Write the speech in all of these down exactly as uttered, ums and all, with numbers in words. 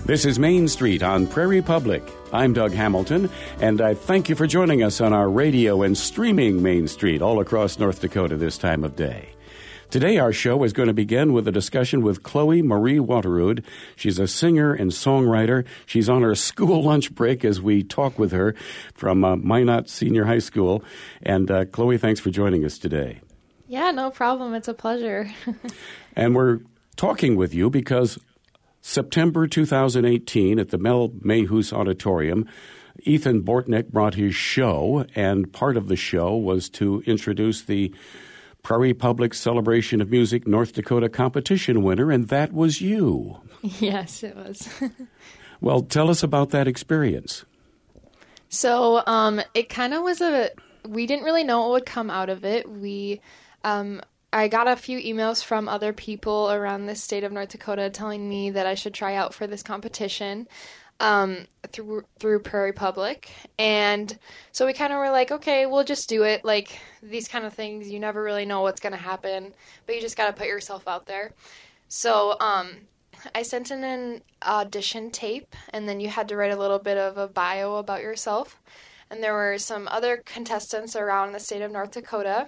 This is Main Street on Prairie Public. I'm Doug Hamilton, and I thank you for joining us on our radio and streaming Main Street all across North Dakota this time of day. Today, our show is going to begin with a discussion with Chloe Marie Waterud. She's a singer and songwriter. She's on her school lunch break as we talk with her from uh, Minot Senior High School. And uh, Chloe, thanks for joining us today. Yeah, no problem. It's a pleasure. And we're talking with you because September two thousand eighteen at the Mel Mayhus Auditorium, Ethan Bortnick brought his show, and part of the show was to introduce the Prairie Public Celebration of Music North Dakota competition winner, and that was you. Yes, it was. Well, tell us about that experience. So um, it kind of was a, we didn't really know what would come out of it. We, um, I got a few emails from other people around the state of North Dakota telling me that I should try out for this competition um, through through Prairie Public. And so we kind of were like, okay, we'll just do it. Like, these kind of things, you never really know what's going to happen, but you just got to put yourself out there. So um, I sent in an audition tape, and then you had to write a little bit of a bio about yourself. And there were some other contestants around the state of North Dakota.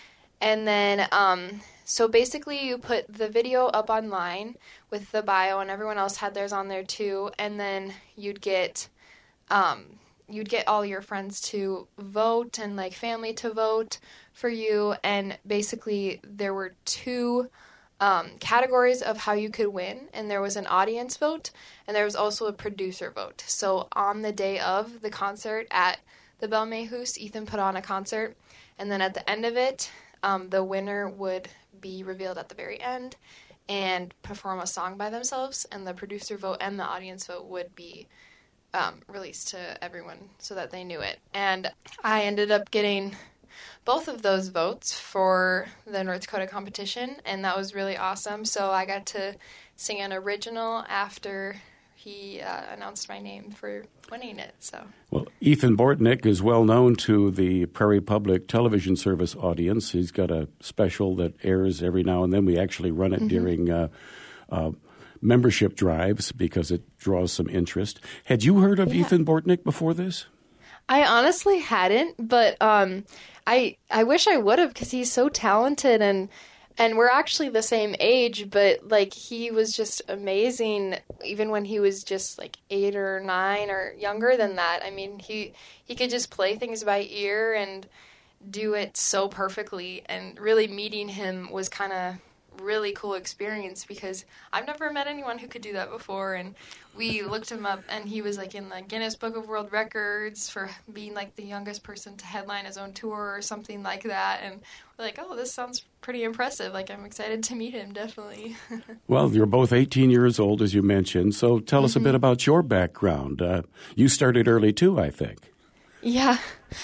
And then, um, so basically you put the video up online with the bio, and everyone else had theirs on there too. And then you'd get, um, you'd get all your friends to vote and like family to vote for you. And basically there were two, um, categories of how you could win. And there was an audience vote, and there was also a producer vote. So on the day of the concert at the Mel Mayhus, Ethan put on a concert. And then at the end of it, Um, the winner would be revealed at the very end and perform a song by themselves, and the producer vote and the audience vote would be um, released to everyone so that they knew it. And I ended up getting both of those votes for the North Dakota competition, and that was really awesome. So I got to sing an original after he uh, announced my name for winning it. So, well, Ethan Bortnick is well known to the Prairie Public television service audience. He's got a special that airs every now and then. We actually run it mm-hmm. during uh, uh, membership drives because it draws some interest. Had you heard of yeah. Ethan Bortnick before this? I honestly hadn't, but um, I I wish I would have, because he's so talented, and And we're actually the same age, but, like, he was just amazing even when he was just, like, eight or nine or younger than that. I mean, he he could just play things by ear and do it so perfectly. And really meeting him was kind of really cool experience, because I've never met anyone who could do that before. And we looked him up, and he was, like, in the Guinness Book of World Records for being, like, the youngest person to headline his own tour or something like that. And we're like, oh, this sounds pretty impressive. Like, I'm excited to meet him, definitely. Well, you're both eighteen years old, as you mentioned, so tell mm-hmm. us a bit about your background. Uh, you started early, too, I think. Yeah.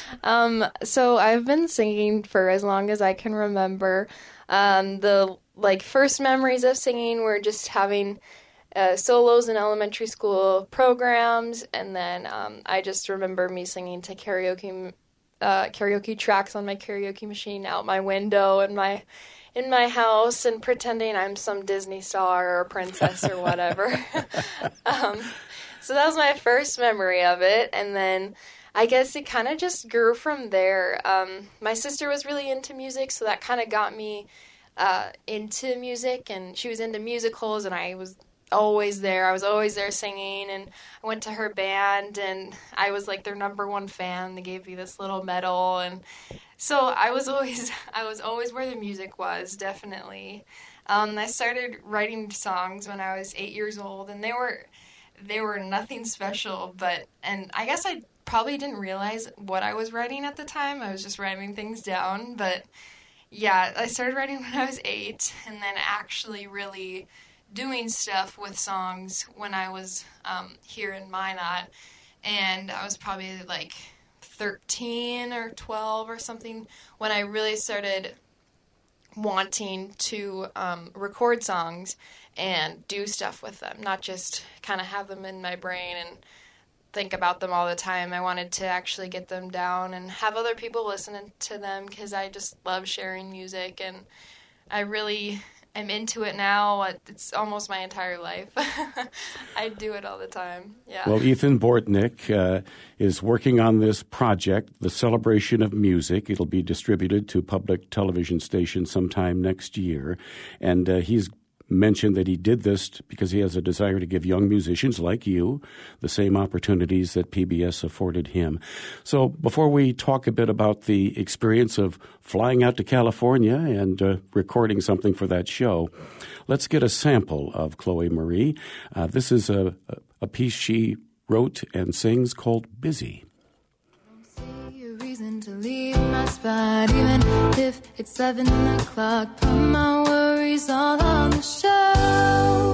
Um, so I've been singing for as long as I can remember. Um, the, like, first memories of singing were just having uh, solos in elementary school programs, and then um, I just remember me singing to karaoke uh, karaoke tracks on my karaoke machine out my window in my in my house, and pretending I'm some Disney star or a princess or whatever. um, so that was my first memory of it, and then I guess it kind of just grew from there. Um, my sister was really into music, so that kind of got me uh, into music, and she was into musicals, and I was always there. I was always there singing, and I went to her band, and I was like their number one fan. They gave me this little medal, and so I was always I was always where the music was, definitely. Um, I started writing songs when I was eight years old, and they were they were nothing special, but and I guess I probably didn't realize what I was writing at the time. I was just writing things down, but yeah, I started writing when I was eight, and then actually really doing stuff with songs when I was um, here in Minot, and I was probably like thirteen or twelve or something when I really started wanting to um, record songs and do stuff with them, not just kind of have them in my brain and think about them all the time. I wanted to actually get them down and have other people listen to them, because I just love sharing music, and I really am into it now. It's almost my entire life. I do it all the time. Yeah. Well, Ethan Bortnick uh, is working on this project, The Celebration of Music. It'll be distributed to public television stations sometime next year. And uh, he's mentioned that he did this because he has a desire to give young musicians like you the same opportunities that P B S afforded him. So before we talk a bit about the experience of flying out to California and uh, recording something for that show, let's get a sample of Chloe Marie. Uh, this is a, a piece she wrote and sings called Busy. To leave my spot, even if it's seven o'clock. Put my worries all on the shelf.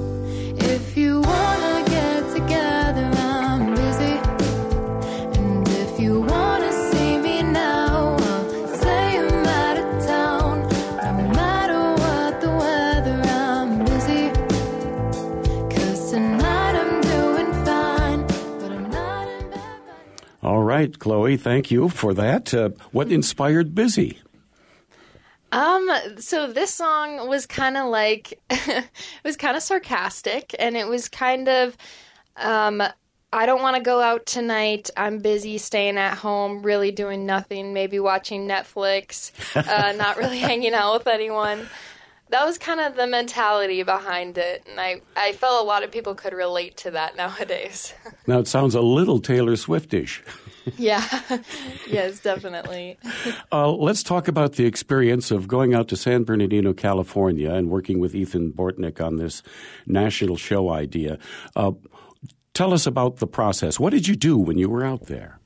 If you wanna get together, I'm busy. And if you wanna see me now, I'll say I'm out of town. No matter what the weather, I'm busy. 'Cause tonight I'm doing fine, but I'm not in bed. All right, Chloe, thank you for that. Uh, what inspired Busy? Um, so this song was kind of like, it was kind of sarcastic, and it was kind of, um, I don't want to go out tonight. I'm busy staying at home, really doing nothing, maybe watching Netflix, uh, not really hanging out with anyone. That was kind of the mentality behind it, and I, I felt a lot of people could relate to that nowadays. Now, it sounds a little Taylor Swiftish. Yeah. Yes, definitely. Uh, let's talk about the experience of going out to San Bernardino, California, and working with Ethan Bortnick on this national show idea. Uh, tell us about the process. What did you do when you were out there?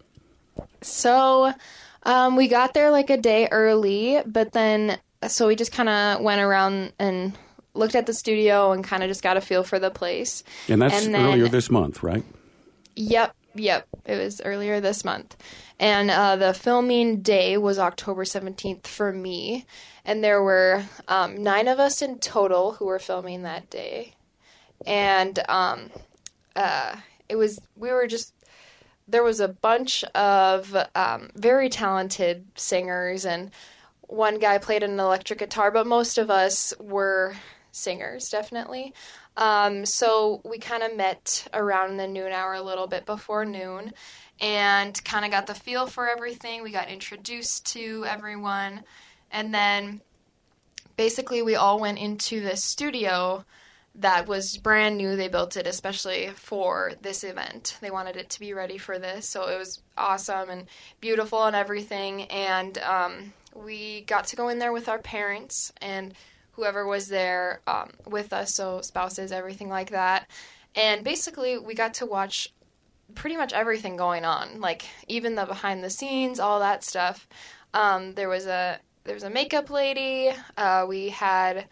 So um, we got there like a day early, but then so we just kind of went around and looked at the studio and kind of just got a feel for the place. And that's and then, earlier this month, right? Yep, yep. It was earlier this month. And uh, the filming day was October seventeenth for me. And there were um, nine of us in total who were filming that day. And um, uh, it was, we were just, there was a bunch of um, very talented singers, and one guy played an electric guitar, but most of us were singers, definitely. Um, so we kind of met around the noon hour, a little bit before noon, and kind of got the feel for everything. We got introduced to everyone, and then basically we all went into the studio that was brand new. They built it especially for this event. They wanted it to be ready for this, so it was awesome and beautiful and everything, and um, we got to go in there with our parents and whoever was there um, with us, so spouses, everything like that. And basically, we got to watch pretty much everything going on, like even the behind the scenes, all that stuff. Um, there was a there was a makeup lady. Uh, we had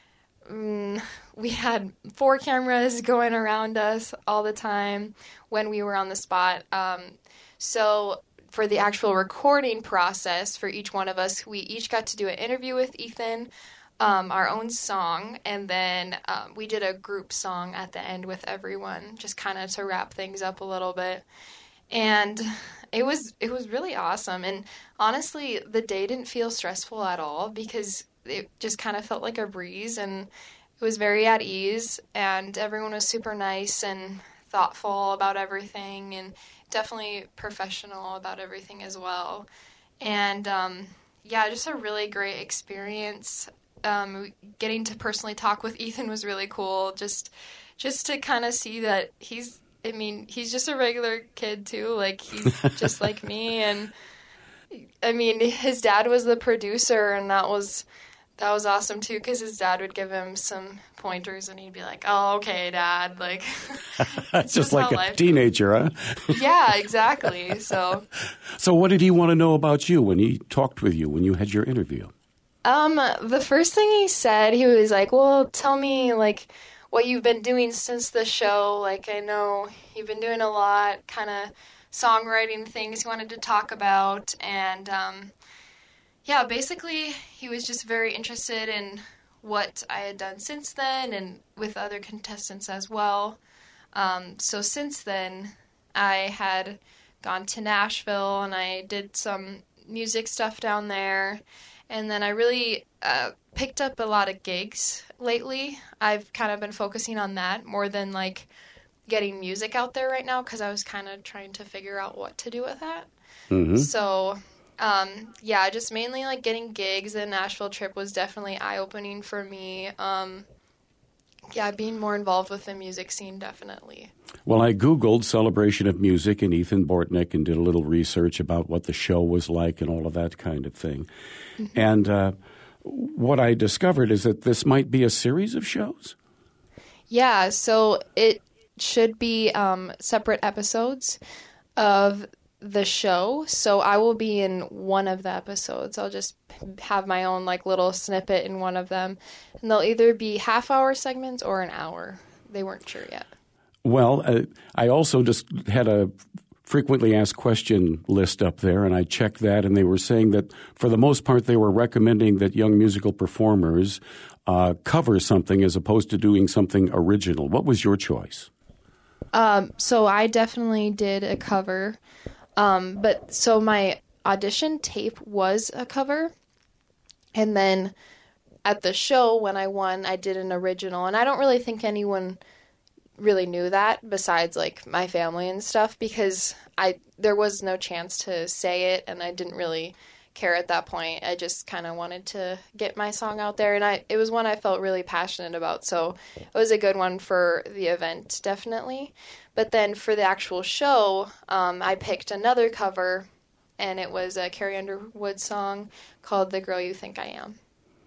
um, we had four cameras going around us all the time when we were on the spot. Um, so. For the actual recording process for each one of us, we each got to do an interview with Ethan, um, our own song, and then um, we did a group song at the end with everyone, just kind of to wrap things up a little bit. And it was it was really awesome. And honestly, the day didn't feel stressful at all because it just kind of felt like a breeze, and it was very at ease, and everyone was super nice and thoughtful about everything, and definitely professional about everything as well. And um, yeah, just a really great experience. Um, getting to personally talk with Ethan was really cool. Just, just to kind of see that he's, I mean, he's just a regular kid too. Like he's just like me. And I mean, his dad was the producer, and that was, that was awesome too, because his dad would give him some pointers, and he'd be like, "Oh, okay, Dad." Like, it's just like a teenager, huh? Yeah, exactly. So, so what did he want to know about you when he talked with you when you had your interview? Um, the first thing he said, he was like, "Well, tell me like what you've been doing since the show. Like, I know you've been doing a lot, kind of songwriting things he wanted to talk about, and um." Yeah, basically, he was just very interested in what I had done since then and with other contestants as well. Um, so since then, I had gone to Nashville and I did some music stuff down there. And then I really uh, picked up a lot of gigs lately. I've kind of been focusing on that more than like getting music out there right now because I was kind of trying to figure out what to do with that. Mm-hmm. So, um, yeah, just mainly like getting gigs. The Nashville trip was definitely eye-opening for me. Um, yeah, being more involved with the music scene, definitely. Well, I Googled Celebration of Music and Ethan Bortnick and did a little research about what the show was like and all of that kind of thing. Mm-hmm. And uh, what I discovered is that this might be a series of shows. Yeah, so it should be um, separate episodes of the show. So I will be in one of the episodes. I'll just have my own like little snippet in one of them. And they'll either be half-hour segments or an hour. They weren't sure yet. Well, uh, I also just had a frequently asked question list up there, and I checked that, and they were saying that for the most part they were recommending that young musical performers uh, cover something as opposed to doing something original. What was your choice? Um, so I definitely did a cover, um, but so my audition tape was a cover, and then at the show when I won, I did an original, and I don't really think anyone really knew that besides like my family and stuff because I there was no chance to say it, and I didn't really care at that point. I just kind of wanted to get my song out there, and I it was one I felt really passionate about, so it was a good one for the event, definitely. But then for the actual show, um, I picked another cover, and it was a Carrie Underwood song called The Girl You Think I Am.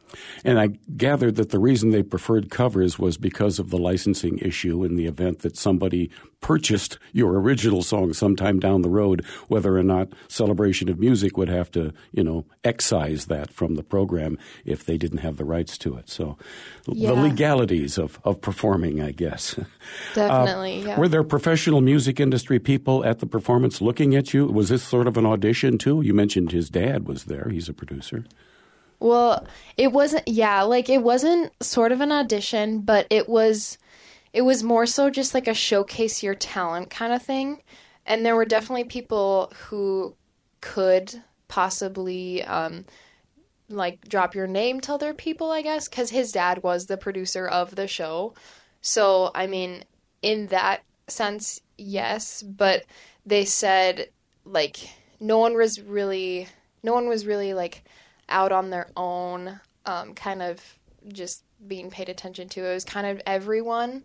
And I gathered that the reason they preferred covers was because of the licensing issue in the event that somebody purchased your original song sometime down the road, whether or not Celebration of Music would have to, you know, excise that from the program if they didn't have the rights to it. So yeah. The legalities of, of performing, I guess. Definitely, uh, yeah. Were there professional music industry people at the performance looking at you? Was this sort of an audition, too? You mentioned his dad was there. He's a producer. Well, it wasn't, yeah, like it wasn't sort of an audition, but it was, it was more so just like a showcase your talent kind of thing. And there were definitely people who could possibly, um, like drop your name to other people, I guess, because his dad was the producer of the show. So, I mean, in that sense, yes, but they said like no one was really, no one was really like out on their own, um, kind of just being paid attention to. It was kind of everyone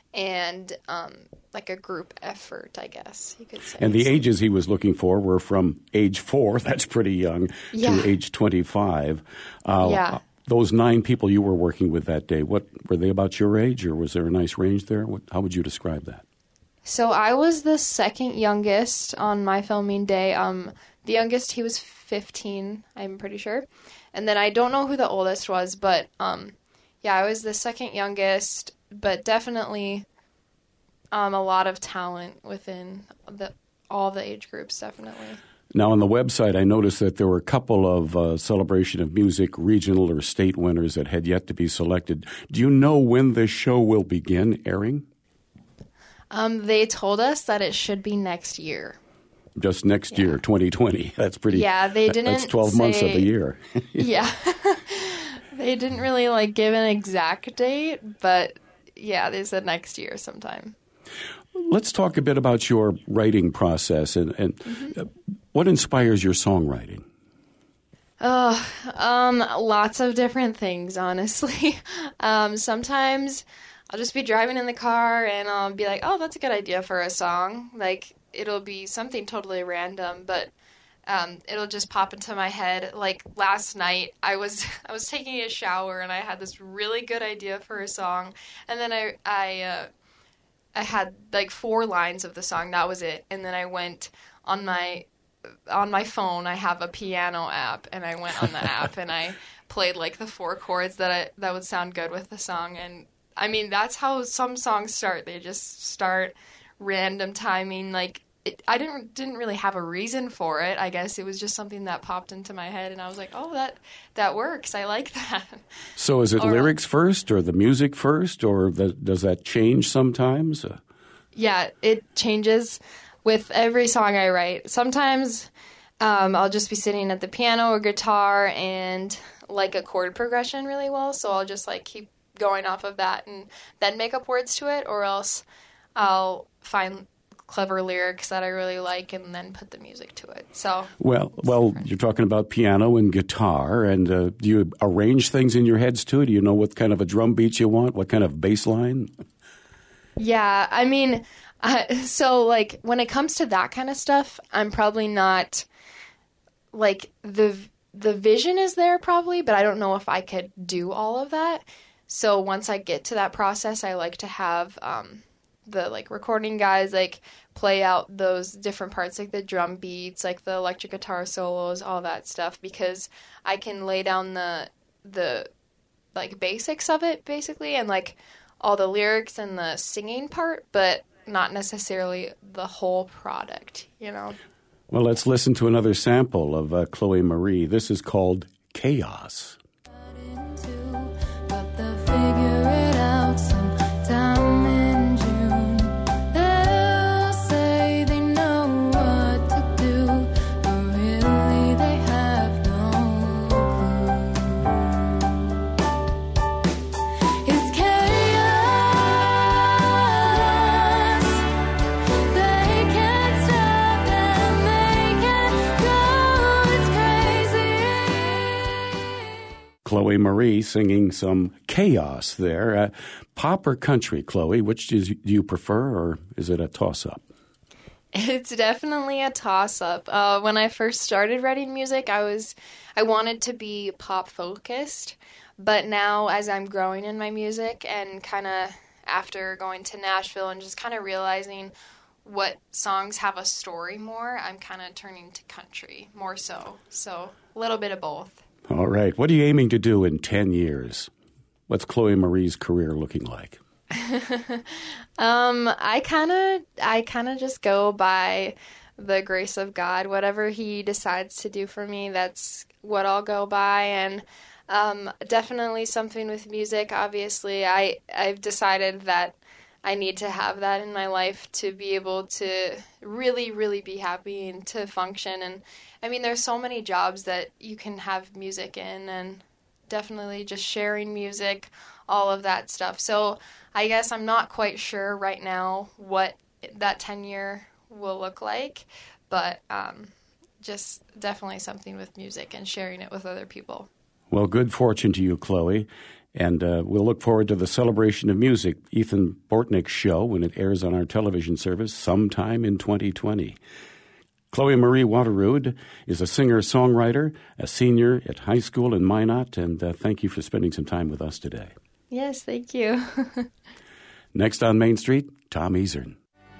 and um, like a group effort, I guess you could say. And the ages he was looking for were from age four, that's pretty young, yeah. to age twenty-five. Uh, yeah. Those nine people you were working with that day, what were they about your age, or was there a nice range there? What, how would you describe that? So I was the second youngest on my filming day. Um, the youngest, he was fifteen, I'm pretty sure. And then I don't know who the oldest was, but um, yeah, I was the second youngest, but definitely um, a lot of talent within the all the age groups, definitely. Now, on the website, I noticed that there were a couple of uh, Celebration of Music regional or state winners that had yet to be selected. Do you know when this show will begin airing? Um, they told us that it should be next year. Just next yeah. year, twenty twenty. That's pretty. Yeah, they didn't. That's twelve say, months of the year. yeah, they didn't really like give an exact date, but yeah, they said next year sometime. Let's talk a bit about your writing process and, and mm-hmm. what inspires your songwriting. Oh, um, lots of different things, honestly. um, sometimes I'll just be driving in the car and I'll be like, oh, that's a good idea for a song. Like, it'll be something totally random, but um, it'll just pop into my head. Like, last night, I was I was taking a shower and I had this really good idea for a song. And then I, I, uh, I had, like, four lines of the song. That was it. And then I went on my... on my phone, I have a piano app, and I went on the app and I played like the four chords that I, that would sound good with the song. And I mean, that's how some songs start. They just start random timing. Like it, I didn't didn't really have a reason for it. I guess it was just something that popped into my head, and I was like, oh, that that works. I like that. So is it or, lyrics first, or the music first, or the, does that change sometimes? Yeah, it changes with every song I write. Sometimes um, I'll just be sitting at the piano or guitar and like a chord progression really well. So I'll just like keep going off of that and then make up words to it, or else I'll find clever lyrics that I really like and then put the music to it. So well, well, you're talking about piano and guitar, and uh, do you arrange things in your heads too? Do you know what kind of a drum beat you want? What kind of bass line? Yeah, I mean, uh, so like when it comes to that kind of stuff, I'm probably not like the the vision is there probably, but I don't know if I could do all of that. So once I get to that process, I like to have um, the like recording guys like play out those different parts, like the drum beats, like the electric guitar solos, all that stuff, because I can lay down the the like basics of it basically, and like all the lyrics and the singing part, but not necessarily the whole product, you know. Well, let's listen to another sample of uh, Chloe Marie. This is called Chaos. Chloe Marie singing some Chaos there. Uh, pop or country, Chloe? Which do you prefer, or is it a toss-up? It's definitely a toss-up. Uh, when I first started writing music, I was I wanted to be pop-focused, but now as I'm growing in my music and kind of after going to Nashville and just kind of realizing what songs have a story more, I'm kind of turning to country more so. So a little bit of both. All right. What are you aiming to do in ten years? What's Chloe Marie's career looking like? um, I kind of I kind of just go by the grace of God. Whatever he decides to do for me, that's what I'll go by. And um, definitely something with music. Obviously, I, I've decided that I need to have that in my life to be able to really, really be happy and to function. And I mean, there's so many jobs that you can have music in, and definitely just sharing music, all of that stuff. So I guess I'm not quite sure right now what that ten-year will look like, but um, just definitely something with music and sharing it with other people. Well, good fortune to you, Chloe. And uh, we'll look forward to the Celebration of Music, Ethan Bortnick's show, when it airs on our television service sometime in twenty twenty. Chloe Marie Waterrood is a singer-songwriter, a senior at high school in Minot, and uh, thank you for spending some time with us today. Yes, thank you. Next on Main Street, Tom Easern.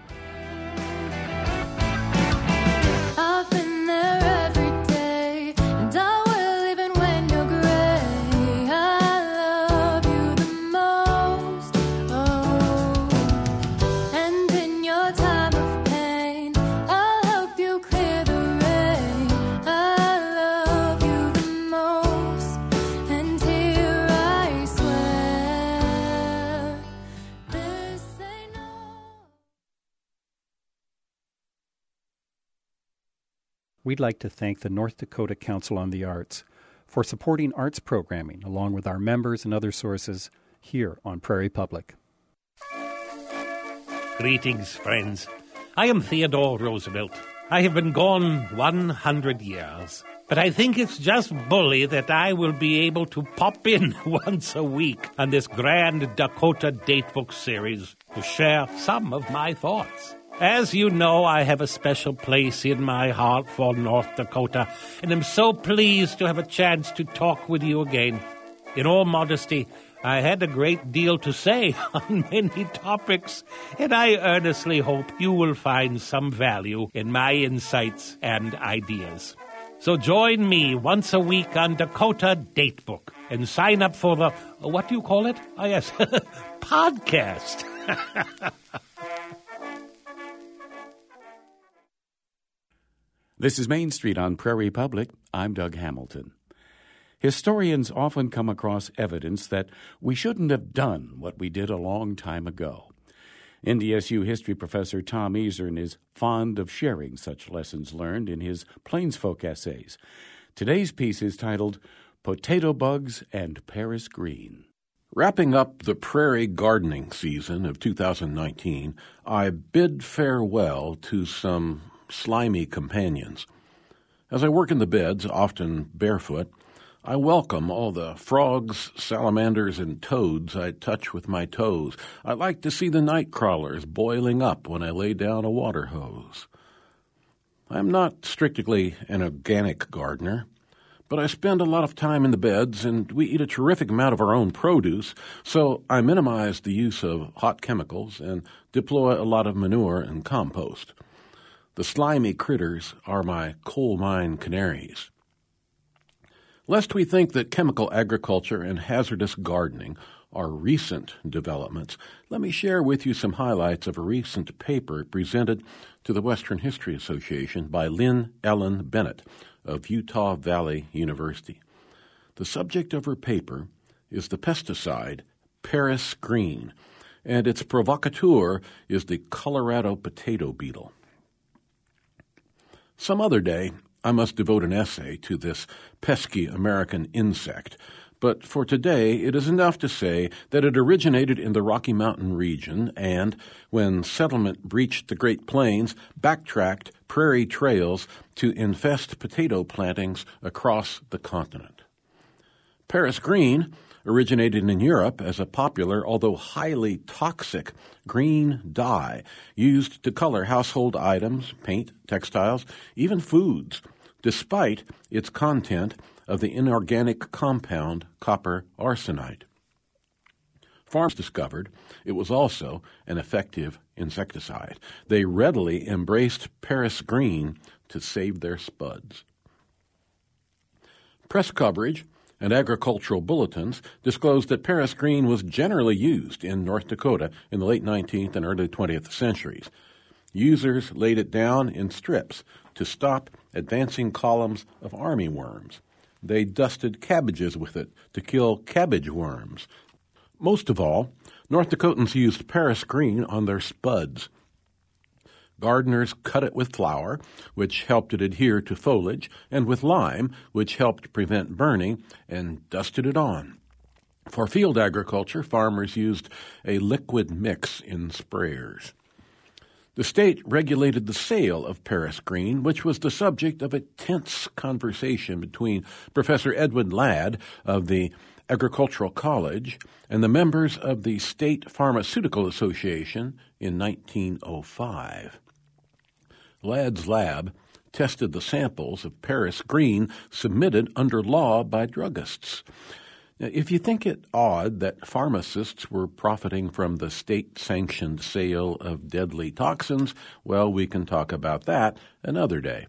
We'd like to thank the North Dakota Council on the Arts for supporting arts programming along with our members and other sources here on Prairie Public. Greetings, friends. I am Theodore Roosevelt. I have been gone one hundred years, but I think it's just bully that I will be able to pop in once a week on this grand Dakota Datebook series to share some of my thoughts. As you know, I have a special place in my heart for North Dakota, and am so pleased to have a chance to talk with you again. In all modesty, I had a great deal to say on many topics, and I earnestly hope you will find some value in my insights and ideas. So join me once a week on Dakota Datebook and sign up for the, what do you call it? Oh, yes, podcast. This is Main Street on Prairie Public. I'm Doug Hamilton. Historians often come across evidence that we shouldn't have done what we did a long time ago. N D S U history professor Tom Ezern is fond of sharing such lessons learned in his Plains Folk essays. Today's piece is titled Potato Bugs and Paris Green. Wrapping up the prairie gardening season of two thousand nineteen, I bid farewell to some slimy companions. As I work in the beds, often barefoot, I welcome all the frogs, salamanders, and toads I touch with my toes. I like to see the night crawlers boiling up when I lay down a water hose. I'm not strictly an organic gardener, but I spend a lot of time in the beds, and we eat a terrific amount of our own produce, so I minimize the use of hot chemicals and deploy a lot of manure and compost. The slimy critters are my coal mine canaries. Lest we think that chemical agriculture and hazardous gardening are recent developments, let me share with you some highlights of a recent paper presented to the Western History Association by Lynn Ellen Bennett of Utah Valley University. The subject of her paper is the pesticide Paris Green, and its provocateur is the Colorado potato beetle. Some other day, I must devote an essay to this pesky American insect, but for today it is enough to say that it originated in the Rocky Mountain region and, when settlement breached the Great Plains, backtracked prairie trails to infest potato plantings across the continent. Paris Green originated in Europe as a popular, although highly toxic, green dye used to color household items, paint, textiles, even foods, despite its content of the inorganic compound copper arsenite. Farmers discovered it was also an effective insecticide. They readily embraced Paris Green to save their spuds. Press coverage and agricultural bulletins disclosed that Paris Green was generally used in North Dakota in the late nineteenth and early twentieth centuries. Users laid it down in strips to stop advancing columns of army worms. They dusted cabbages with it to kill cabbage worms. Most of all, North Dakotans used Paris Green on their spuds. Gardeners cut it with flour, which helped it adhere to foliage, and with lime, which helped prevent burning, and dusted it on. For field agriculture, farmers used a liquid mix in sprayers. The state regulated the sale of Paris Green, which was the subject of a tense conversation between Professor Edwin Ladd of the Agricultural College and the members of the State Pharmaceutical Association in nineteen oh five. Ladd's lab tested the samples of Paris Green submitted under law by druggists. Now, if you think it odd that pharmacists were profiting from the state-sanctioned sale of deadly toxins, well, we can talk about that another day.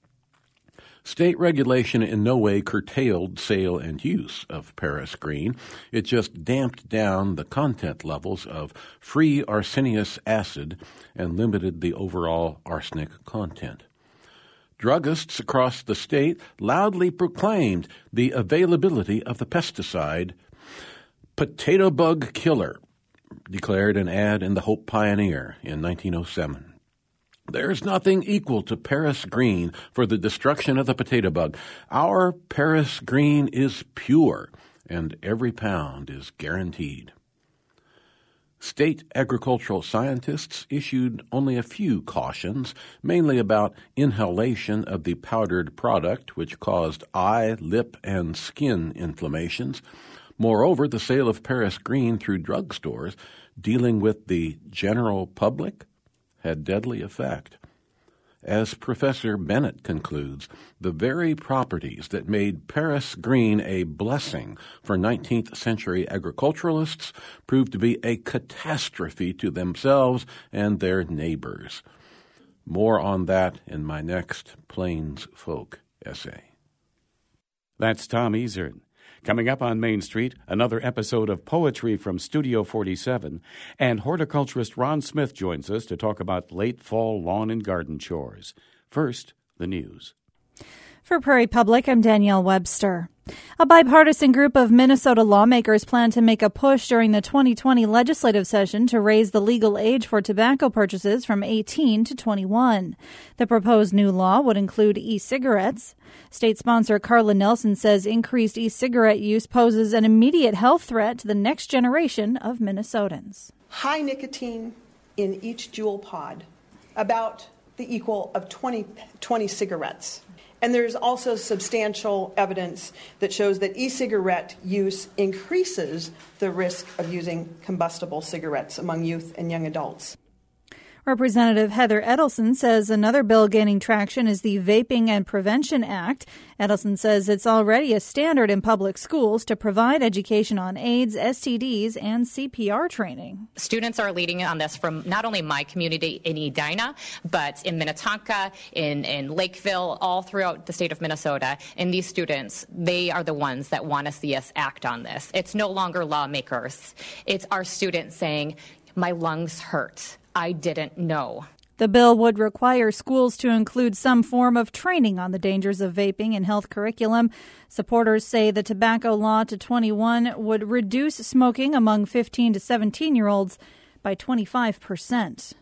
State regulation in no way curtailed sale and use of Paris Green. It just damped down the content levels of free arsenious acid and limited the overall arsenic content. Druggists across the state loudly proclaimed the availability of the pesticide Potato Bug Killer, declared an ad in the Hope Pioneer in nineteen oh seven. There's nothing equal to Paris Green for the destruction of the potato bug. Our Paris Green is pure, and every pound is guaranteed. State agricultural scientists issued only a few cautions, mainly about inhalation of the powdered product, which caused eye, lip, and skin inflammations. Moreover, the sale of Paris Green through drugstores, dealing with the general public, had deadly effect. As Professor Bennett concludes, the very properties that made Paris Green a blessing for nineteenth century agriculturalists proved to be a catastrophe to themselves and their neighbors. More on that in my next Plains Folk essay. That's Tom Ezern. Coming up on Main Street, another episode of Poetry from Studio forty-seven, and horticulturist Ron Smith joins us to talk about late fall lawn and garden chores. First, the news. For Prairie Public, I'm Danielle Webster. A bipartisan group of Minnesota lawmakers plan to make a push during the twenty twenty legislative session to raise the legal age for tobacco purchases from eighteen to twenty-one. The proposed new law would include e-cigarettes. State sponsor Carla Nelson says increased e-cigarette use poses an immediate health threat to the next generation of Minnesotans. High nicotine in each Juul pod, about the equal of twenty, twenty cigarettes. And there's also substantial evidence that shows that e-cigarette use increases the risk of using combustible cigarettes among youth and young adults. Representative Heather Edelson says another bill gaining traction is the Vaping and Prevention Act. Edelson says it's already a standard in public schools to provide education on AIDS, S T Ds, and C P R training. Students are leading on this from not only my community in Edina, but in Minnetonka, in, in Lakeville, all throughout the state of Minnesota. And these students, they are the ones that want to see us act on this. It's no longer lawmakers. It's our students saying, my lungs hurt. I didn't know. The bill would require schools to include some form of training on the dangers of vaping in health curriculum. Supporters say the tobacco law to twenty-one would reduce smoking among fifteen to seventeen-year-olds by twenty-five percent.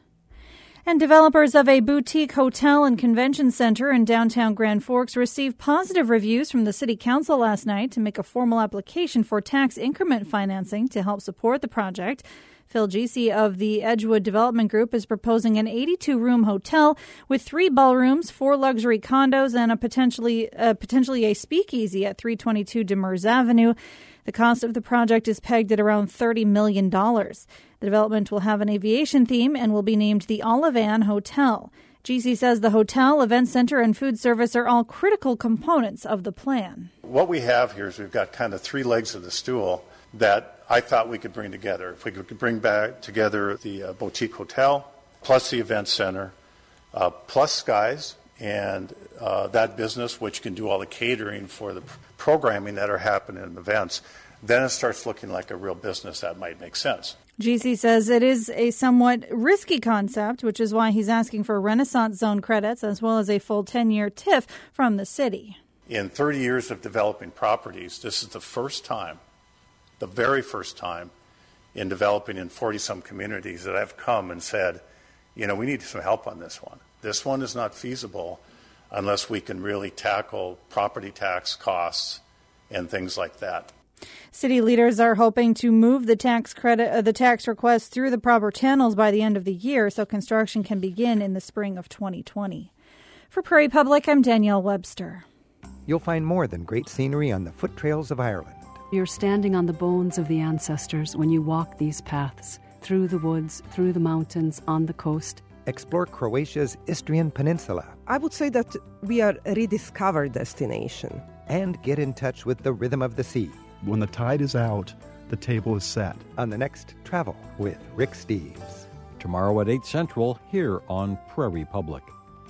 And developers of a boutique hotel and convention center in downtown Grand Forks received positive reviews from the city council last night to make a formal application for tax increment financing to help support the project. Phil Giese of the Edgewood Development Group is proposing an eighty-two room hotel with three ballrooms, four luxury condos, and a potentially uh, potentially a speakeasy at three twenty-two Demers Avenue. The cost of the project is pegged at around thirty million dollars. The development will have an aviation theme and will be named the Olivan Hotel. Giese says the hotel, event center, and food service are all critical components of the plan. What we have here is we've got kind of three legs of the stool that I thought we could bring together. If we could bring back together the uh, boutique hotel, plus the event center, uh, plus Skies, and uh, that business, which can do all the catering for the programming that are happening in events, then it starts looking like a real business that might make sense. Giese says it is a somewhat risky concept, which is why he's asking for Renaissance Zone credits as well as a full ten-year T I F from the city. In thirty years of developing properties, this is the first time the very first time in developing in forty-some communities that I've come and said, you know, we need some help on this one. This one is not feasible unless we can really tackle property tax costs and things like that. City leaders are hoping to move the tax credit, uh, the tax request through the proper channels by the end of the year so construction can begin in the spring of twenty twenty. For Prairie Public, I'm Danielle Webster. You'll find more than great scenery on the foot trails of Ireland. You're standing on the bones of the ancestors when you walk these paths, through the woods, through the mountains, on the coast. Explore Croatia's Istrian Peninsula. I would say that we are a rediscovered destination. And get in touch with the rhythm of the sea. When the tide is out, the table is set. On the next Travel with Rick Steves. Tomorrow at eight Central, here on Prairie Public.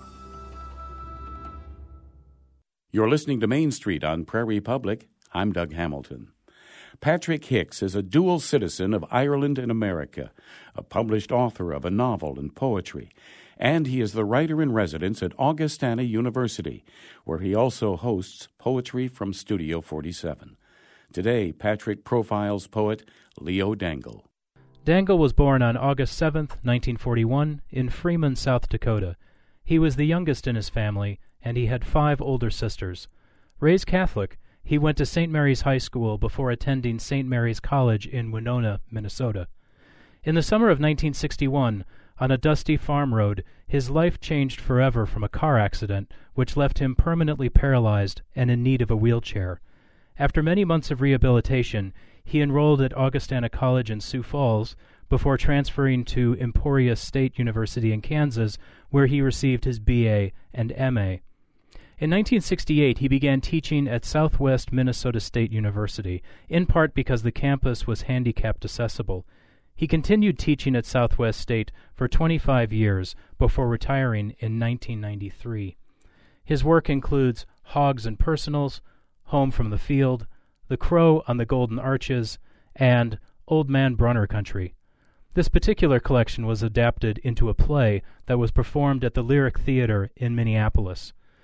You're listening to Main Street on Prairie Public. I'm Doug Hamilton. Patrick Hicks is a dual citizen of Ireland and America, a published author of a novel and poetry, and he is the writer-in-residence at Augustana University, where he also hosts Poetry from Studio forty-seven. Today, Patrick profiles poet Leo Dangle. Dangle was born on August seventh, nineteen forty-one, in Freeman, South Dakota. He was the youngest in his family, and he had five older sisters. Raised Catholic, he went to Saint Mary's High School before attending Saint Mary's College in Winona, Minnesota. In the summer of nineteen sixty-one, on a dusty farm road, his life changed forever from a car accident, which left him permanently paralyzed and in need of a wheelchair. After many months of rehabilitation, he enrolled at Augustana College in Sioux Falls before transferring to Emporia State University in Kansas, where he received his B A and M A. In nineteen sixty-eight, he began teaching at Southwest Minnesota State University, in part because the campus was handicapped accessible. He continued teaching at Southwest State for twenty-five years before retiring in nineteen ninety-three. His work includes Hogs and Personals, Home from the Field, The Crow on the Golden Arches, and Old Man Brunner Country. This particular collection was adapted into a play that was performed at the Lyric Theater in Minneapolis.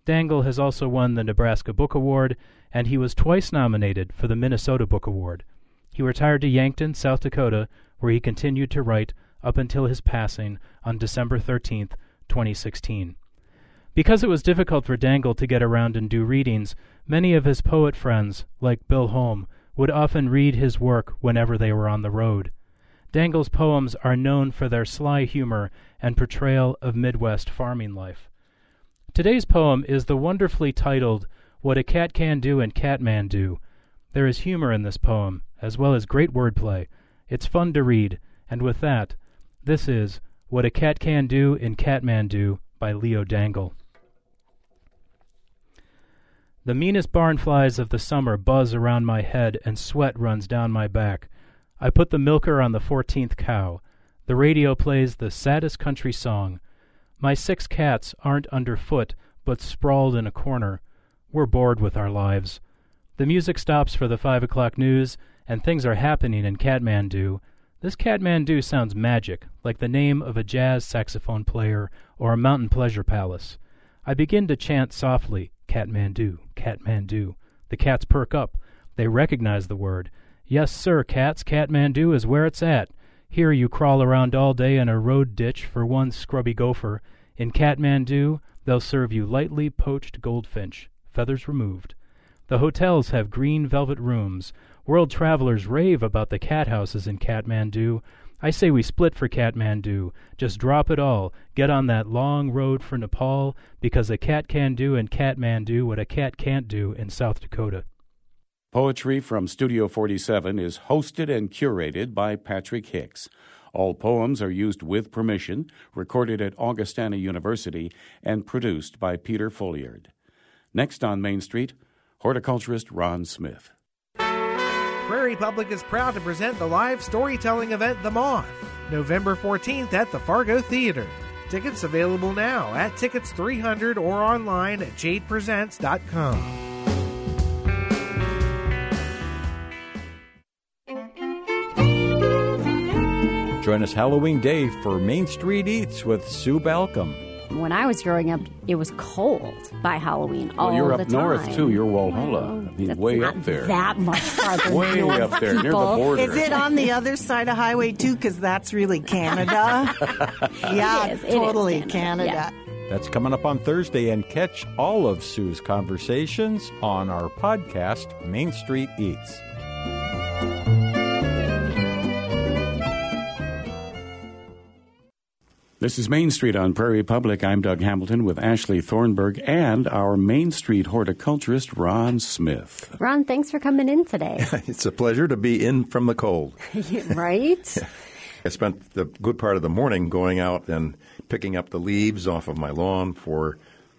Dangle has also won the Nebraska Book Award, and he was twice nominated for the Minnesota Book Award. He retired to Yankton, South Dakota, where he continued to write up until his passing on December thirteenth, twenty sixteen. Because it was difficult for Dangle to get around and do readings, many of his poet friends, like Bill Holm, would often read his work whenever they were on the road. Dangle's poems are known for their sly humor and portrayal of Midwest farming life. Today's poem is the wonderfully titled What a Cat Can Do in Catmandu. There is humor in this poem, as well as great wordplay. It's fun to read, and with that, this is What a Cat Can Do in Catmandu by Leo Dangle. The meanest barnflies of the summer buzz around my head and sweat runs down my back. I put the milker on the fourteenth cow. The radio plays the saddest country song. My six cats aren't underfoot, but sprawled in a corner. We're bored with our lives. The music stops for the five o'clock news, and things are happening in Catmandu. This Catmandu sounds magic, like the name of a jazz saxophone player or a mountain pleasure palace. I begin to chant softly, Catmandu, Catmandu. The cats perk up. They recognize the word. Yes, sir, cats, Catmandu is where it's at. Here you crawl around all day in a road ditch for one scrubby gopher. In Catmandu, they'll serve you lightly poached goldfinch, feathers removed. The hotels have green velvet rooms. World travelers rave about the cat houses in Catmandu. I say we split for Catmandu. Just drop it all. Get on that long road for Nepal, because a cat can do in Catmandu what a cat can't do in South Dakota. Poetry from Studio forty-seven is hosted and curated by Patrick Hicks. All poems are used with permission, recorded at Augustana University, and produced by Peter Folliard. Next on Main Street, horticulturist Ron Smith. Prairie Public is proud to present the live storytelling event The Moth, November fourteenth at the Fargo Theater. Tickets available now at Tickets three hundred or online at jade presents dot com. Join us Halloween Day for Main Street Eats with Sue Balcom. When I was growing up, it was cold by Halloween all well, you're the up time. north, too. You're Walhalla. Well, I mean, that's way not up there. that much farther way north, up there, people. near the border. Is it on the other side of Highway two? Because that's really Canada. yeah, it is. It totally is Canada. Canada. Yeah. That's coming up on Thursday, and catch all of Sue's conversations on our podcast, Main Street Eats. This is Main Street on Prairie Public. I'm Doug Hamilton with Ashley Thornburg and our Main Street horticulturist, Ron Smith. Ron, thanks for coming in today. It's a pleasure to be in from the cold. Right? I spent the good part of the morning going out and picking up the leaves off of my lawn for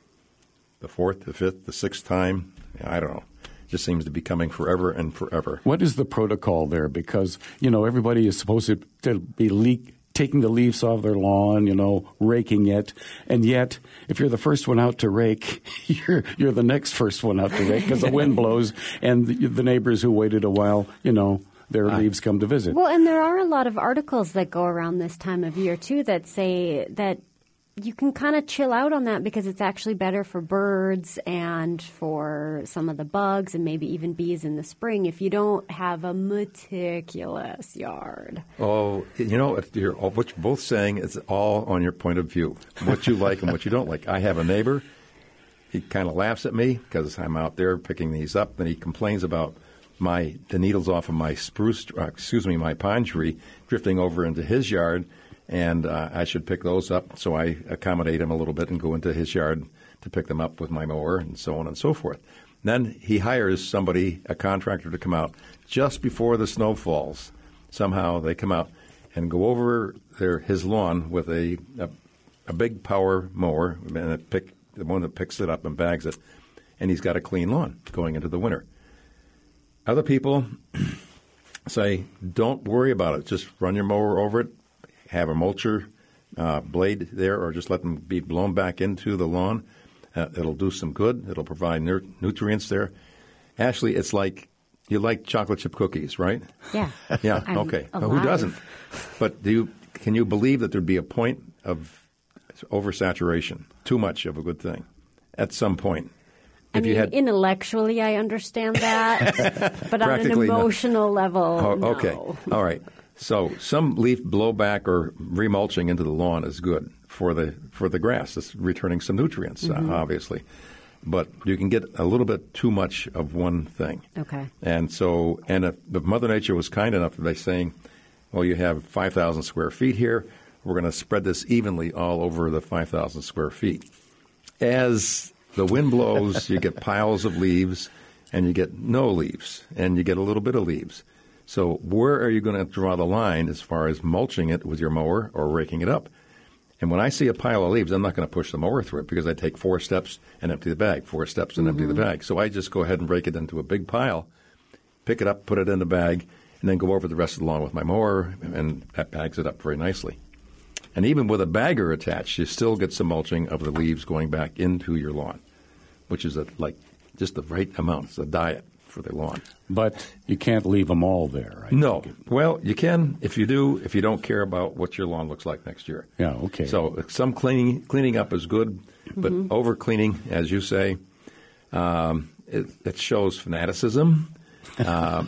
the fourth, the fifth, the sixth time. I don't know. It just seems to be coming forever and forever. What is the protocol there? Because, you know, everybody is supposed to, to be leak. taking the leaves off their lawn, you know, raking it. And yet, if you're the first one out to rake, you're you're the next first one out to rake because the wind blows and the, the neighbors who waited a while, you know, their uh, leaves come to visit. Well, and there are a lot of articles that go around this time of year, too, that say that you can kind of chill out on that because it's actually better for birds and for some of the bugs and maybe even bees in the spring if you don't have a meticulous yard. Oh, you know, if you're, what you're both saying is all on your point of view, what you like and what you don't like. I have a neighbor. He kind of laughs at me because I'm out there picking these up, and he complains about my the needles off of my spruce, uh, excuse me, my pine tree drifting over into his yard. And uh, I should pick those up, so I accommodate him a little bit and go into his yard to pick them up with my mower and so on and so forth. Then he hires somebody, a contractor, to come out just before the snow falls. Somehow they come out and go over their his lawn with a a, a big power mower, and it pick, the one that picks it up and bags it, and he's got a clean lawn going into the winter. Other people say, don't worry about it. Just run your mower over it. Have a mulcher uh, blade there, or just let them be blown back into the lawn. Uh, it'll do some good. It'll provide nu- nutrients there. Ashley, it's like you like chocolate chip cookies, right? Yeah. Yeah. I'm okay. alive. Who doesn't? But do you can you believe that there'd be a point of oversaturation, too much of a good thing? at some point. I If mean, you had, intellectually, I understand that, but on an emotional no. level, oh, no. Okay, all right. So some leaf blowback or remulching into the lawn is good for the for the grass. It's returning some nutrients, Mm-hmm. uh, obviously. But you can get a little bit too much of one thing. Okay. And so, and if, if Mother Nature was kind enough by saying, well, you have five thousand square feet here, we're going to spread this evenly all over the five thousand square feet. As the wind blows, you get piles of leaves, and you get no leaves, and you get a little bit of leaves. So where are you going to draw the line as far as mulching it with your mower or raking it up? And when I see a pile of leaves, I'm not going to push the mower through it because I take four steps and empty the bag, four steps and empty the bag. So I just go ahead and rake it into a big pile, pick it up, put it in the bag, and then go over the rest of the lawn with my mower, and that bags it up very nicely. And even with a bagger attached, you still get some mulching of the leaves going back into your lawn, which is a, like just the right amount. It's a diet for the lawn. But you can't leave them all there, right? No. Well, you can if you do, if you don't care about what your lawn looks like next year. Yeah, okay. So some cleaning cleaning up is good, but Mm-hmm. over cleaning, as you say, um, it, it shows fanaticism, um,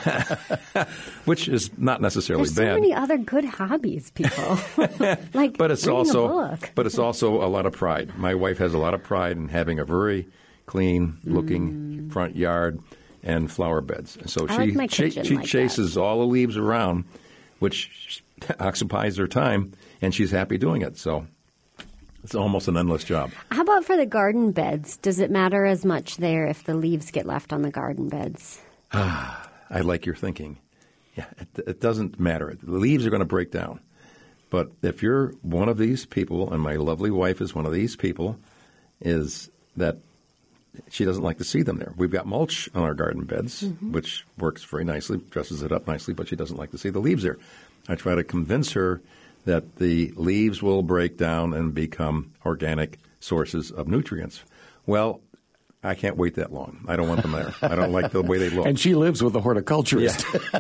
which is not necessarily There's so bad. many other good hobbies, people. like But it's reading also a book. but it's also a lot of pride. My wife has a lot of pride in having a very clean looking Mm. front yard and flower beds. So I she like my cha- kitchen she like chases all the leaves around, which occupies her time, and she's happy doing it. So it's almost an endless job. How about for the garden beds? Does it matter as much there if the leaves get left on the garden beds? Ah, I like your thinking. Yeah, it, it doesn't matter. The leaves are going to break down. But if you're one of these people, and my lovely wife is one of these people, is that she doesn't like to see them there. We've got mulch on our garden beds, Mm-hmm. which works very nicely, dresses it up nicely, but she doesn't like to see the leaves there. I try to convince her that the leaves will break down and become organic sources of nutrients. Well, I can't wait that long. I don't want them there. I don't like the way they look. And she lives with a horticulturist. Yeah.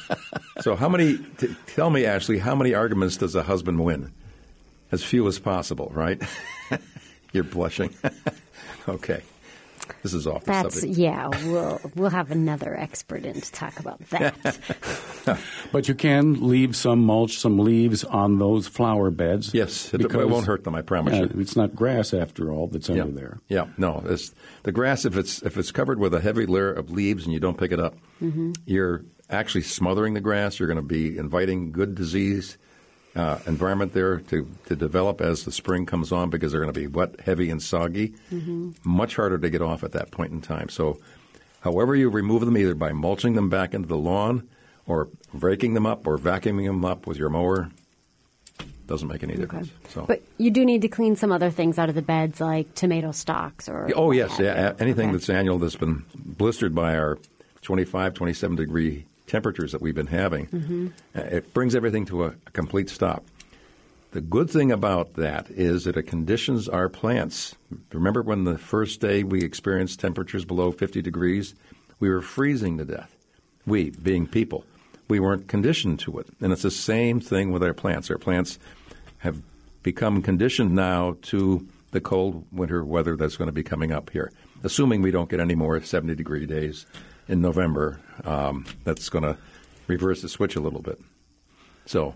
So how many, t- tell me, Ashley, how many arguments does a husband win? As few as possible, right? You're blushing. Okay. This is off the That's subject. yeah. We'll we'll have another expert in to talk about that. But you can leave some mulch, some leaves on those flower beds. Yes, it, because- it won't hurt them. I promise Yeah, you. it's not grass after all that's Yeah. under there. Yeah, no. It's, the grass, if it's if it's covered with a heavy layer of leaves and you don't pick it up, Mm-hmm. you're actually smothering the grass. You're going to be inviting good disease uh, environment there to, to develop as the spring comes on because they're going to be wet, heavy, and soggy. Mm-hmm. Much harder to get off at that point in time. So however you remove them, either by mulching them back into the lawn or raking them up or vacuuming them up with your mower, doesn't make any difference. So. But you do need to clean some other things out of the beds, like tomato stalks or. Oh, yes. Yeah, a- anything Okay. that's annual that's been blistered by our twenty-five, twenty-seven degree temperatures that we've been having, Mhm. uh, it brings everything to a, a complete stop. The good thing about that is that it conditions our plants. Remember when the first day we experienced temperatures below fifty degrees? We were freezing to death. We, being people, we weren't conditioned to it. And it's the same thing with our plants. Our plants have become conditioned now to the cold winter weather that's going to be coming up here. Assuming we don't get any more seventy degree days in November, um, that's going to reverse the switch a little bit. So,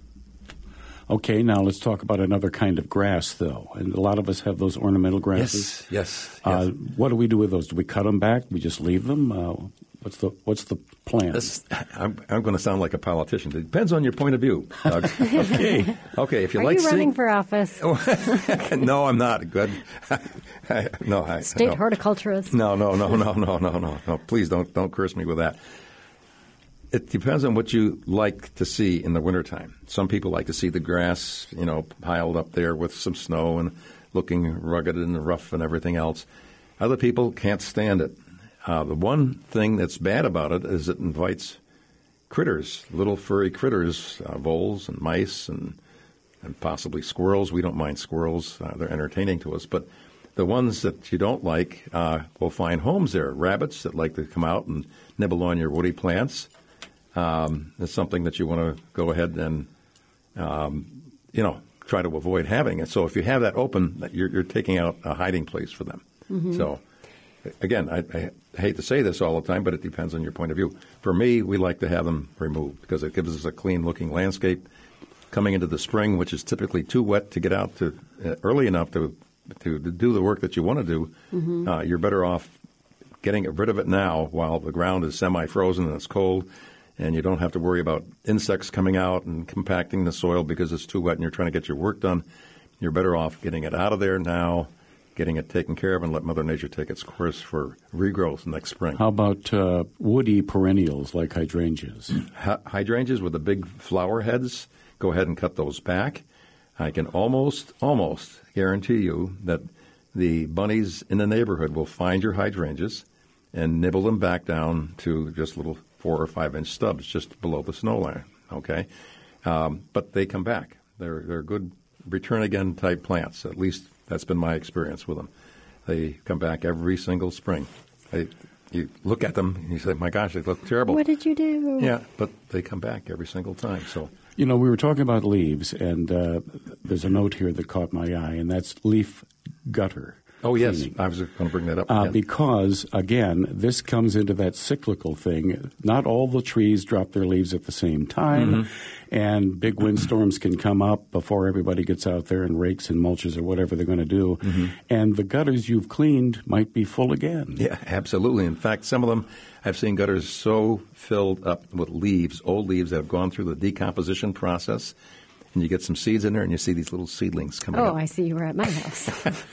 Okay, now let's talk about another kind of grass, though. And a lot of us have those ornamental grasses. yes, yes. Uh, what do we do with those? Do we cut them back? We just leave them? Uh, what's the What's the plan? This, I'm, I'm going to sound like a politician. It depends on your point of view, Doug. Okay. Okay. If you Are like you running seeing, for office? no, I'm not. Good. no, I, State no. horticulturist. No, no, no, no, no, no, no, no. Please don't don't curse me with that. It depends on what you like to see in the wintertime. Some people like to see the grass, you know, piled up there with some snow and looking rugged and rough and everything else. Other people can't stand it. Uh, the one thing that's bad about it is it invites critters, little furry critters, uh, voles and mice and and possibly squirrels. We don't mind squirrels. Uh, they're entertaining to us. But the ones that you don't like uh, will find homes there. Rabbits that like to come out and nibble on your woody plants. Um, it's something that you want to go ahead and, um, you know, try to avoid having it. So if you have that open, you're, you're taking out a hiding place for them. Mm-hmm. So again, I, I hate to say this all the time, but it depends on your point of view. For me, we like to have them removed because it gives us a clean-looking landscape coming into the spring, which is typically too wet to get out to uh, early enough to, to to do the work that you want to do. Mm-hmm. Uh, you're better off getting rid of it now while the ground is semi-frozen and it's cold, and you don't have to worry about insects coming out and compacting the soil because it's too wet and you're trying to get your work done. You're better off getting it out of there now, getting it taken care of, and let Mother Nature take its course for regrowth next spring. How about uh, woody perennials like hydrangeas? Hy- hydrangeas with the big flower heads, go ahead and cut those back. I can almost, almost guarantee you that the bunnies in the neighborhood will find your hydrangeas and nibble them back down to just little four or five inch stubs just below the snow line. Okay, um, but they come back. They're they're good return again type plants. At least that's been my experience with them. They come back every single spring. They, you look at them and you say, "My gosh, they look terrible." What did you do? Yeah, but they come back every single time. So. You know, we were talking about leaves, and uh, there's a note here that caught my eye, and that's leaf gutter. Oh, yes. Cleaning. I was going to bring that up. Uh, again. because, again, this comes into that cyclical thing. Not all the trees drop their leaves at the same time, Mm-hmm. and big windstorms can come up before everybody gets out there and rakes and mulches or whatever they're going to do. Mm-hmm. And the gutters you've cleaned might be full again. Yeah, absolutely. In fact, some of them, I've seen gutters so filled up with leaves, old leaves that have gone through the decomposition process, and you get some seeds in there, and you see these little seedlings coming Oh, up. I see you were at my house.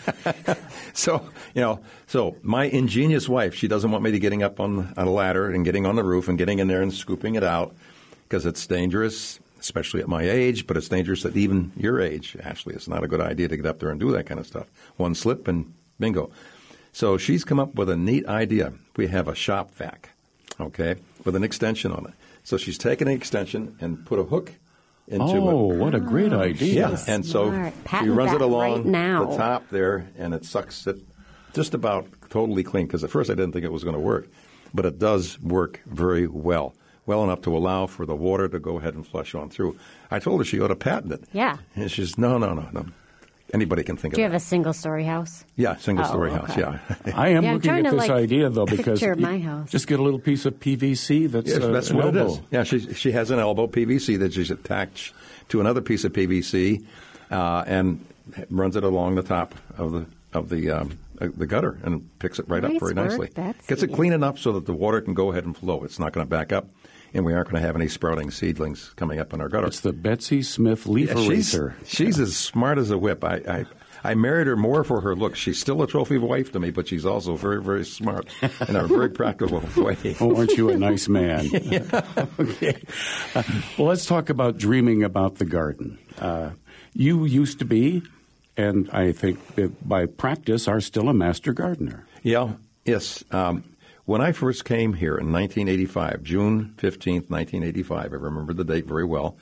So, you know, so my ingenious wife, she doesn't want me to getting up on, on a ladder and getting on the roof and getting in there and scooping it out because it's dangerous, especially at my age, but it's dangerous at even your age, Ashley. It's not a good idea to get up there and do that kind of stuff. One slip and bingo. So she's come up with a neat idea. We have a shop vac, okay, with an extension on it. So she's taken an extension and put a hook into oh, it. what a great Oh, idea. Yeah, and so Smart. she Patent runs that it along right now. the top there, and it sucks it just about totally clean, because at first I didn't think it was going to work. But it does work very well, well enough to allow for the water to go ahead and flush on through. I told her she ought to patent it. Yeah. And she's, no, no, no, no. Anybody can think Do you of have that. a single-story house? Yeah, single-story Oh, house, okay. yeah. I am Yeah, I'm looking trying at to, this like, idea, though, because picture my you house. just get a little piece of P V C that's, Yes, uh, that's an what elbow. it is. Yeah, she she has an elbow P V C that she's attached to another piece of P V C, uh, and runs it along the top of the of the um, uh, the gutter and picks it right Nice up very work, nicely. Betsy. Gets it clean enough so that the water can go ahead and flow. It's not going to back up, and we aren't going to have any sprouting seedlings coming up in our gutter. It's the Betsy Smith leaf Yeah, she's eraser. she's as smart as a whip. I, I I married her more for her looks. She's still a trophy wife to me, but she's also very, very smart in a very practical way. Oh, aren't you a nice man? Okay. Uh, well, let's talk about dreaming about the garden. Uh, you used to be, and I think that by practice, are still a master gardener. Yeah, yes. Um, when I first came here in nineteen eighty-five, June fifteenth, nineteen eighty-five, I remember the date very well,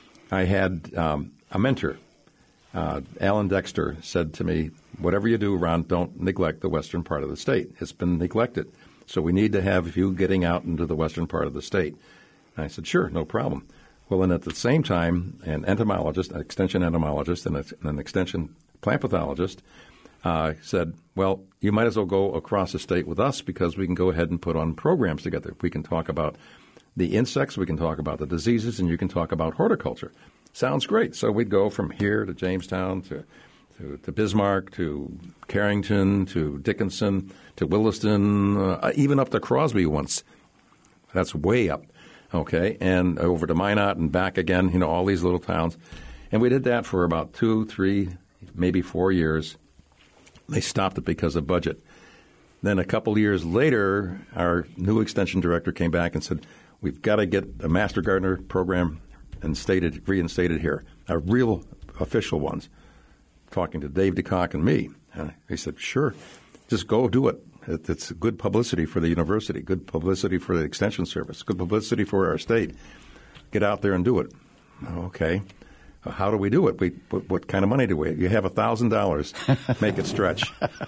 I had um, a mentor. Uh, Alan Dexter said to me, whatever you do, Ron, don't neglect the western part of the state. It's been neglected. So we need to have you getting out into the western part of the state. And I said, sure, no problem. Well, and at the same time, an entomologist, an extension entomologist, and, a, and an extension plant pathologist uh, said, well, you might as well go across the state with us because we can go ahead and put on programs together. We can talk about the insects, we can talk about the diseases, and you can talk about horticulture. Sounds great. So we'd go from here to Jamestown to, to, to Bismarck to Carrington to Dickinson to Williston, uh, even up to Crosby once. That's way up, okay, and over to Minot and back again, you know, all these little towns. And we did that for about two, three, maybe four years. They stopped it because of budget. Then a couple years later, our new extension director came back and said, we've got to get a Master Gardener program and stated, reinstated here, our real official ones, talking to Dave DeCock and me. And he said, sure, just go do it. it. It's good publicity for the university, good publicity for the extension service, good publicity for our state. Get out there and do it. Okay. How do we do it? We what, what kind of money do we? You have one thousand dollars. Make it stretch.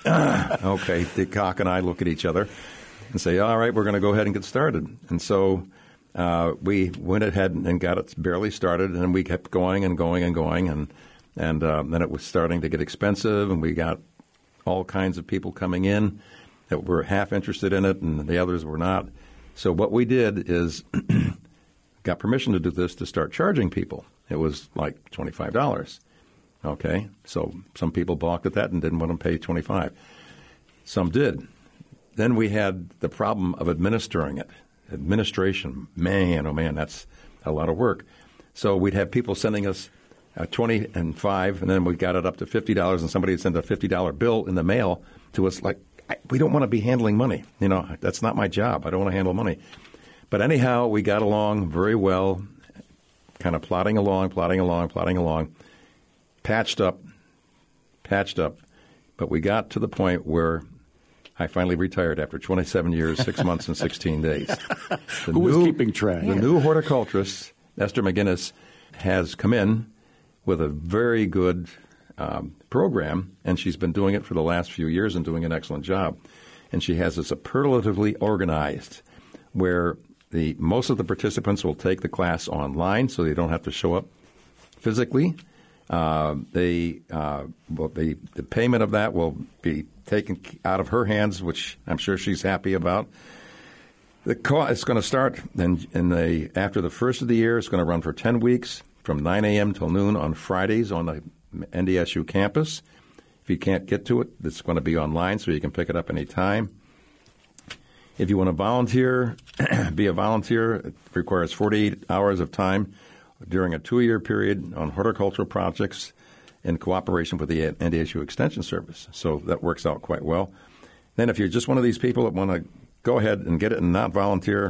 Okay. DeCock and I look at each other and say, all right, we're going to go ahead and get started. And so Uh, we went ahead and got it barely started, and we kept going and going and going. And And um, then it was starting to get expensive, and we got all kinds of people coming in that were half interested in it, and the others were not. So what we did is got permission to do this to start charging people. It was like twenty-five dollars. Okay, so some people balked at that and didn't want to pay twenty-five dollars. Some did. Then we had the problem of administering it. Administration, man, oh man, that's a lot of work. So we'd have people sending us uh, twenty and five, and then we got it up to fifty dollars, and somebody would send a fifty dollar bill in the mail to us. Like, I, we don't want to be handling money. You know, that's not my job. I don't want to handle money. But anyhow, we got along very well, kind of plodding along, plodding along, plodding along, patched up, patched up. But we got to the point where I finally retired after twenty-seven years, six months, and sixteen days. The Who was keeping track? The new horticulturist, Esther McGinnis, has come in with a very good um, program, and she's been doing it for the last few years and doing an excellent job. And she has it superlatively organized, where the most of the participants will take the class online, so they don't have to show up physically. Uh, they, uh, well, the, the payment of that will be taken out of her hands, which I'm sure she's happy about. The co- it's going to start in, in the after the first of the year. It's going to run for ten weeks from nine a.m. till noon on Fridays on the N D S U campus. If you can't get to it, it's going to be online, so you can pick it up any time. If you want to volunteer, be a volunteer, it requires forty-eight hours of time during a two-year period on horticultural projects in cooperation with the N D S U Extension Service. So that works out quite well. Then if you're just one of these people that want to go ahead and get it and not volunteer,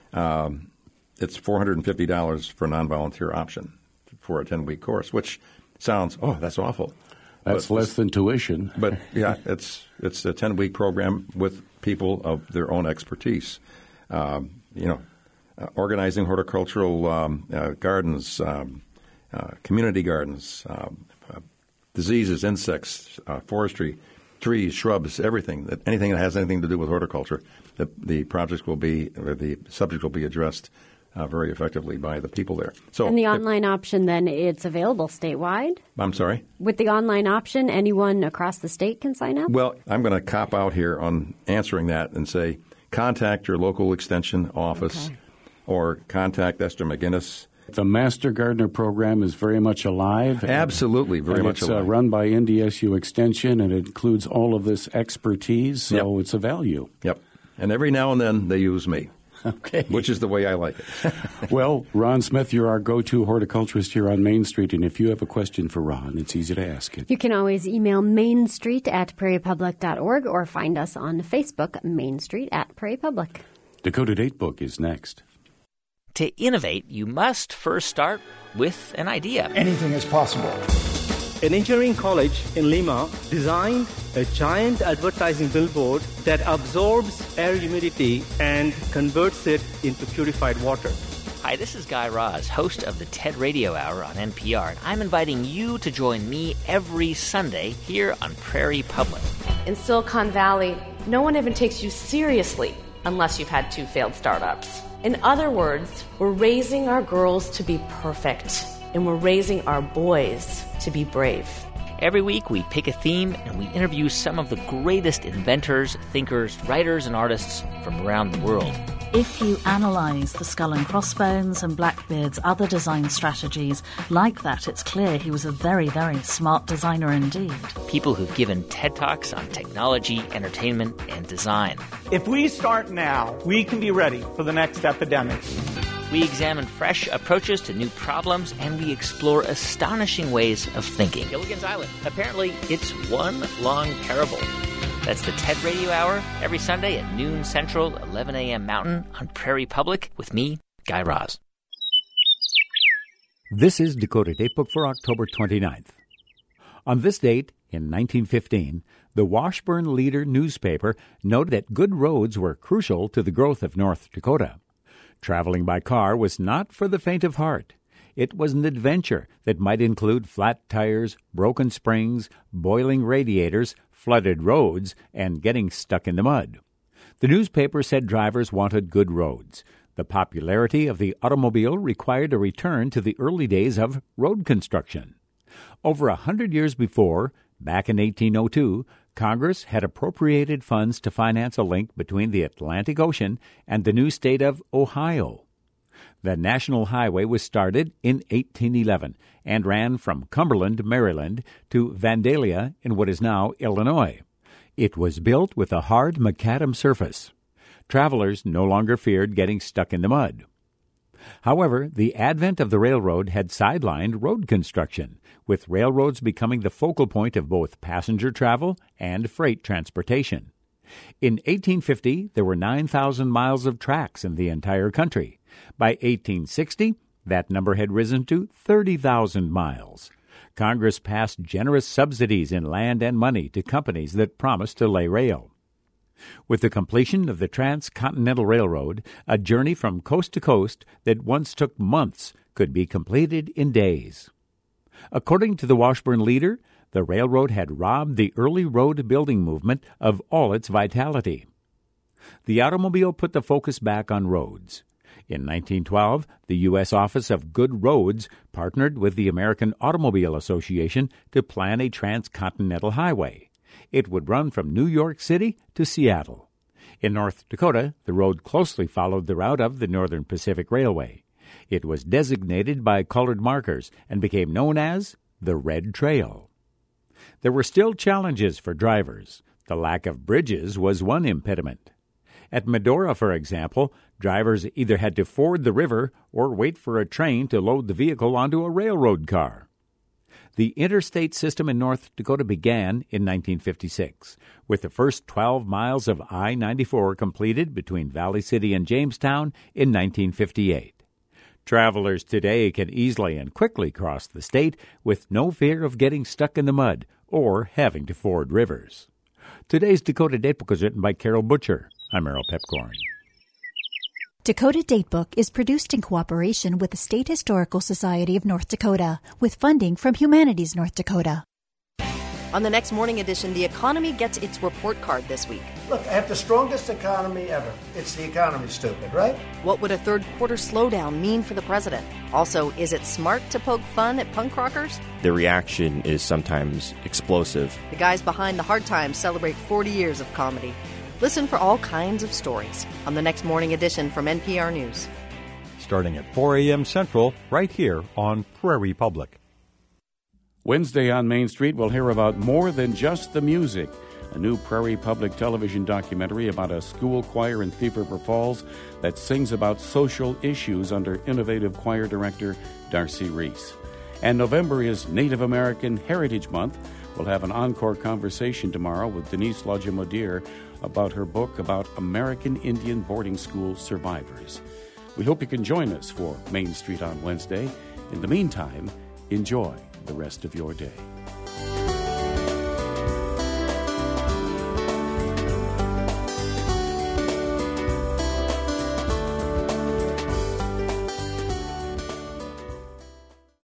um, it's four hundred fifty dollars for a non-volunteer option for a ten-week course, which sounds, oh, that's awful. That's but, less than tuition. But, yeah, it's it's a ten-week program with people of their own expertise. Um, you know, uh, organizing horticultural um, uh, gardens, um, uh, community gardens, um, uh, diseases, insects, uh, forestry, trees, shrubs, everything, that anything that has anything to do with horticulture, the, the projects will be, or the subject will be addressed uh, very effectively by the people there. So, and the if, online option, then, it's available statewide? I'm sorry? With the online option, anyone across the state can sign up? Well, I'm going to cop out here on answering that and say contact your local extension office okay. or contact Esther McGinnis. The Master Gardener program is very much alive. Absolutely, very and much it's, alive. It's uh, run by N D S U Extension, and it includes all of this expertise, so yep. it's a value. Yep. And every now and then they use me. Okay. Which is the way I like it. Well, Ron Smith, you're our go-to horticulturist here on Main Street, and if you have a question for Ron, it's easy to ask it. You can always email mainstreet at prairie public dot org or find us on Facebook, Main Street at Prairie Public. Dakota Datebook is next. To innovate, you must first start with an idea. Anything is possible. An engineering college in Lima designed a giant advertising billboard that absorbs air humidity and converts it into purified water. Hi, this is Guy Raz, host of the TED Radio Hour on N P R, and I'm inviting you to join me every Sunday here on Prairie Public. In Silicon Valley, no one even takes you seriously unless you've had two failed startups. In other words, we're raising our girls to be perfect, and we're raising our boys to be brave. Every week, we pick a theme and we interview some of the greatest inventors, thinkers, writers, and artists from around the world. If you analyse the Skull and Crossbones and Blackbeard's other design strategies like that, it's clear he was a very, very smart designer indeed. People who've given TED Talks on technology, entertainment, and design. If we start now, we can be ready for the next epidemic. We examine fresh approaches to new problems, and we explore astonishing ways of thinking. Gilligan's Island. Apparently, it's one long parable. That's the TED Radio Hour every Sunday at noon Central, eleven a.m. Mountain on Prairie Public with me, Guy Raz. This is Dakota Datebook for October twenty-ninth. On this date, in nineteen fifteen, the Washburn Leader newspaper noted that good roads were crucial to the growth of North Dakota. Traveling by car was not for the faint of heart. It was an adventure that might include flat tires, broken springs, boiling radiators, flooded roads, and getting stuck in the mud. The newspaper said drivers wanted good roads. The popularity of the automobile required a return to the early days of road construction. Over a hundred years before, back in eighteen oh two, Congress had appropriated funds to finance a link between the Atlantic Ocean and the new state of Ohio. The National Highway was started in eighteen eleven and ran from Cumberland, Maryland, to Vandalia in what is now Illinois. It was built with a hard macadam surface. Travelers no longer feared getting stuck in the mud. However, the advent of the railroad had sidelined road construction, with railroads becoming the focal point of both passenger travel and freight transportation. In eighteen fifty, there were nine thousand miles of tracks in the entire country. By eighteen sixty, that number had risen to thirty thousand miles. Congress passed generous subsidies in land and money to companies that promised to lay rail. With the completion of the Transcontinental Railroad, a journey from coast to coast that once took months could be completed in days. According to the Washburn Leader, the railroad had robbed the early road building movement of all its vitality. The automobile put the focus back on roads. In nineteen twelve, the U S Office of Good Roads partnered with the American Automobile Association to plan a transcontinental highway. It would run from New York City to Seattle. In North Dakota, the road closely followed the route of the Northern Pacific Railway. It was designated by colored markers and became known as the Red Trail. There were still challenges for drivers. The lack of bridges was one impediment. At Medora, for example, drivers either had to ford the river or wait for a train to load the vehicle onto a railroad car. The interstate system in North Dakota began in nineteen fifty-six, with the first twelve miles of I ninety-four completed between Valley City and Jamestown in nineteen fifty-eight. Travelers today can easily and quickly cross the state with no fear of getting stuck in the mud or having to ford rivers. Today's Dakota Datebook is written by Carol Butcher. I'm Errol Pepcorn. Dakota Datebook is produced in cooperation with the State Historical Society of North Dakota, with funding from Humanities North Dakota. On the next morning edition, the economy gets its report card this week. Look, I have the strongest economy ever. It's the economy, stupid, right? What would a third quarter slowdown mean for the president? Also, is it smart to poke fun at punk rockers? The reaction is sometimes explosive. The guys behind the Hard Times celebrate forty years of comedy. Listen for all kinds of stories on the next morning edition from N P R News. Starting at four a.m. Central, right here on Prairie Public. Wednesday on Main Street, we'll hear about More Than Just the Music, a new Prairie Public television documentary about a school choir in Thief River Falls that sings about social issues under innovative choir director Darcy Reese. And November is Native American Heritage Month. We'll have an encore conversation tomorrow with Denise Lodge-Modir about her book about American Indian boarding school survivors. We hope you can join us for Main Street on Wednesday. In the meantime, enjoy the rest of your day.